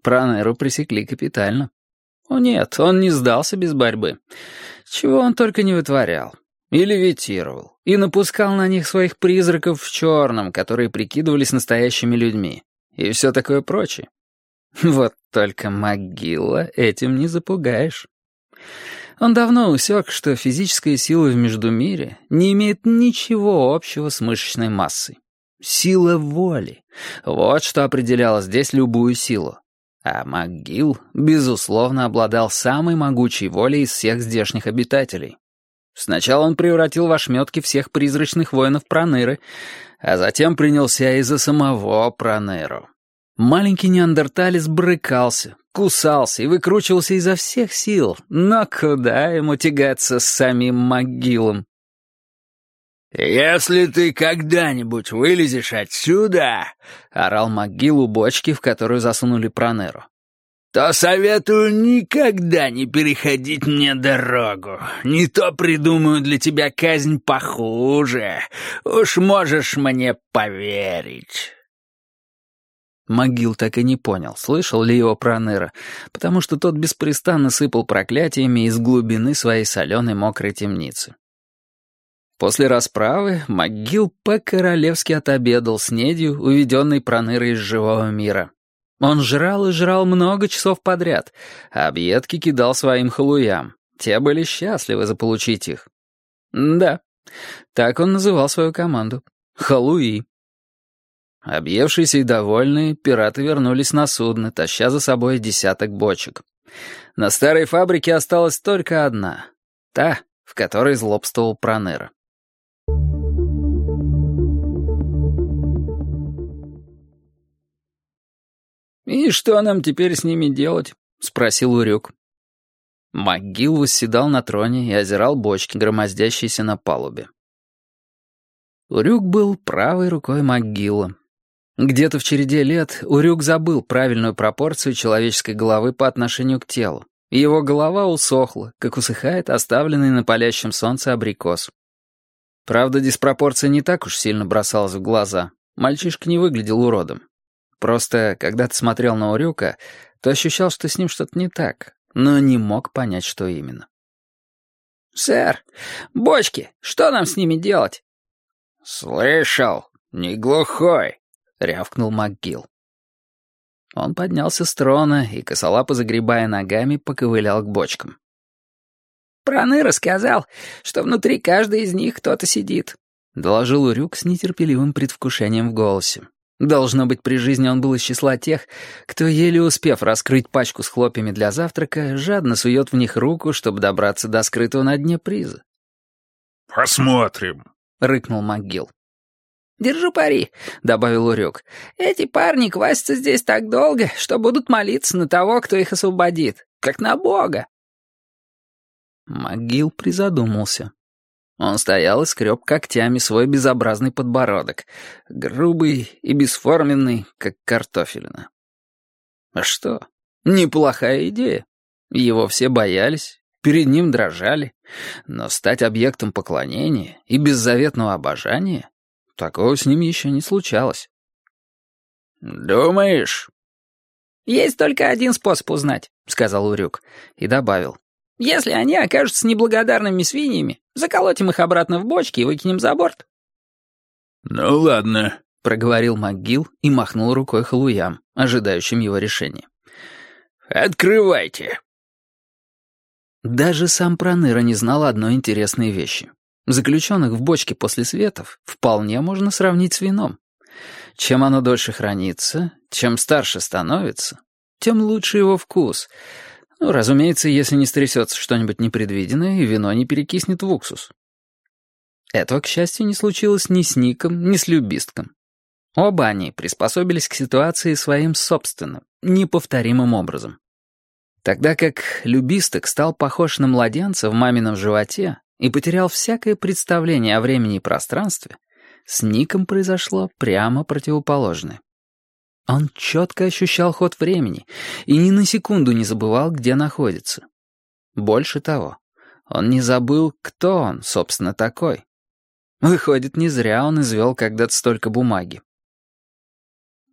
Пронеру пресекли капитально. О нет, он не сдался без борьбы. Чего он только не вытворял. И левитировал, и напускал на них своих призраков в черном, которые прикидывались настоящими людьми, и все такое прочее. Вот только МакГилла этим не запугаешь. Он давно усек, что физическая сила в Междумире не имеет ничего общего с мышечной массой. Сила воли — вот что определяло здесь любую силу. А МакГилл, безусловно, обладал самой могучей волей из всех здешних обитателей. Сначала он превратил в ошметки всех призрачных воинов Проныры, а затем принялся и за самого Проныру. Маленький неандерталец брыкался, кусался и выкручивался изо всех сил, но куда ему тягаться с самим МакГиллом? «Если ты когда-нибудь вылезешь отсюда», — орал МакГилл у бочки, в которую засунули Проныру, «то советую никогда не переходить мне дорогу. Не то придумаю для тебя казнь похуже. Уж можешь мне поверить». МакГилл так и не понял, слышал ли его Проныра, потому что тот беспрестанно сыпал проклятиями из глубины своей соленой мокрой темницы. После расправы МакГилл по-королевски отобедал снедью, уведенной Пронырой из живого мира. Он жрал и жрал много часов подряд, а объедки кидал своим халуям. Те были счастливы заполучить их. Да, так он называл свою команду. Халуи. Объевшиеся и довольные, пираты вернулись на судно, таща за собой десяток бочек. На старой фабрике осталась только одна. Та, в которой злобствовал Пронера. «И что нам теперь с ними делать?» — спросил Урюк. МакГилл восседал на троне и озирал бочки, громоздящиеся на палубе. Урюк был правой рукой МакГилла. Где-то в череде лет Урюк забыл правильную пропорцию человеческой головы по отношению к телу, и его голова усохла, как усыхает оставленный на палящем солнце абрикос. Правда, диспропорция не так уж сильно бросалась в глаза. Мальчишка не выглядел уродом. Просто, когда ты смотрел на Урюка, то ощущал, что с ним что-то не так, но не мог понять, что именно. «Сэр, бочки, что нам с ними делать?» «Слышал, не глухой», — рявкнул МакГилл. Он поднялся с трона и, косолапо загребая ногами, поковылял к бочкам. «Проныра сказал, что внутри каждой из них кто-то сидит», — доложил Урюк с нетерпеливым предвкушением в голосе. Должно быть, при жизни он был из числа тех, кто, еле успев раскрыть пачку с хлопьями для завтрака, жадно сует в них руку, чтобы добраться до скрытого на дне приза. «Посмотрим», — рыкнул МакГилл. «Держу пари», — добавил Урюк. «Эти парни квасятся здесь так долго, что будут молиться на того, кто их освободит, как на Бога». МакГилл призадумался. Он стоял и скреб когтями свой безобразный подбородок, грубый и бесформенный, как картофелина. А что? Неплохая идея. Его все боялись, перед ним дрожали, но стать объектом поклонения и беззаветного обожания — такого с ним еще не случалось. «Думаешь?» «Есть только один способ узнать», — сказал Урюк, и добавил. «Если они окажутся неблагодарными свиньями, заколотим их обратно в бочки и выкинем за борт». «Ну ладно», — проговорил МакГилл и махнул рукой халуям, ожидающим его решения. «Открывайте». Даже сам Проныра не знал одной интересной вещи. Заключенных в бочке после светов вполне можно сравнить с вином. Чем оно дольше хранится, чем старше становится, тем лучше его вкус. Ну, разумеется, если не стрясется что-нибудь непредвиденное, и вино не перекиснет в уксус. Этого, к счастью, не случилось ни с Ником, ни с Любистком. Оба они приспособились к ситуации своим собственным, неповторимым образом. Тогда как Любисток стал похож на младенца в мамином животе и потерял всякое представление о времени и пространстве, с Ником произошло прямо противоположное. Он четко ощущал ход времени и ни на секунду не забывал, где находится. Больше того, он не забыл, кто он, собственно, такой. Выходит, не зря он извел когда-то столько бумаги.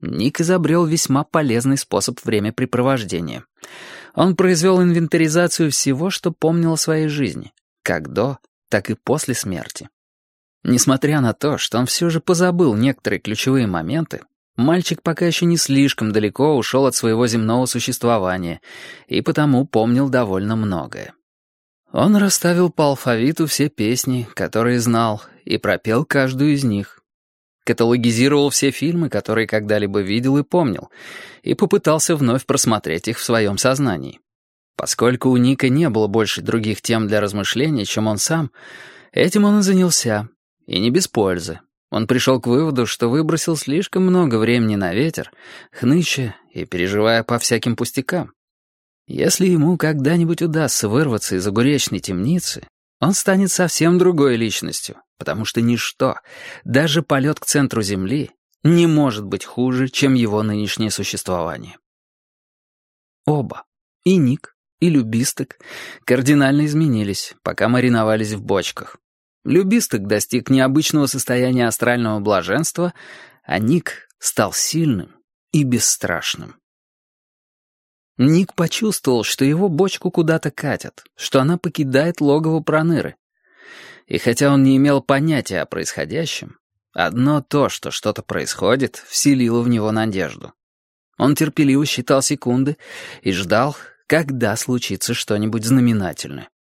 Ник изобрел весьма полезный способ времяпрепровождения. Он произвел инвентаризацию всего, что помнил о своей жизни, как до, так и после смерти. Несмотря на то, что он все же позабыл некоторые ключевые моменты, мальчик пока еще не слишком далеко ушел от своего земного существования и потому помнил довольно многое. Он расставил по алфавиту все песни, которые знал, и пропел каждую из них. Каталогизировал все фильмы, которые когда-либо видел и помнил, и попытался вновь просмотреть их в своем сознании. Поскольку у Ника не было больше других тем для размышления, чем он сам, этим он и занялся, и не без пользы. Он пришел к выводу, что выбросил слишком много времени на ветер, хныча и переживая по всяким пустякам. Если ему когда-нибудь удастся вырваться из огуречной темницы, он станет совсем другой личностью, потому что ничто, даже полет к центру Земли, не может быть хуже, чем его нынешнее существование. Оба, и Ник, и Любисток, кардинально изменились, пока мариновались в бочках. Любисток достиг необычного состояния астрального блаженства, а Ник стал сильным и бесстрашным. Ник почувствовал, что его бочку куда-то катят, что она покидает логово Проныры. И хотя он не имел понятия о происходящем, одно то, что что-то происходит, вселило в него надежду. Он терпеливо считал секунды и ждал, когда случится что-нибудь знаменательное.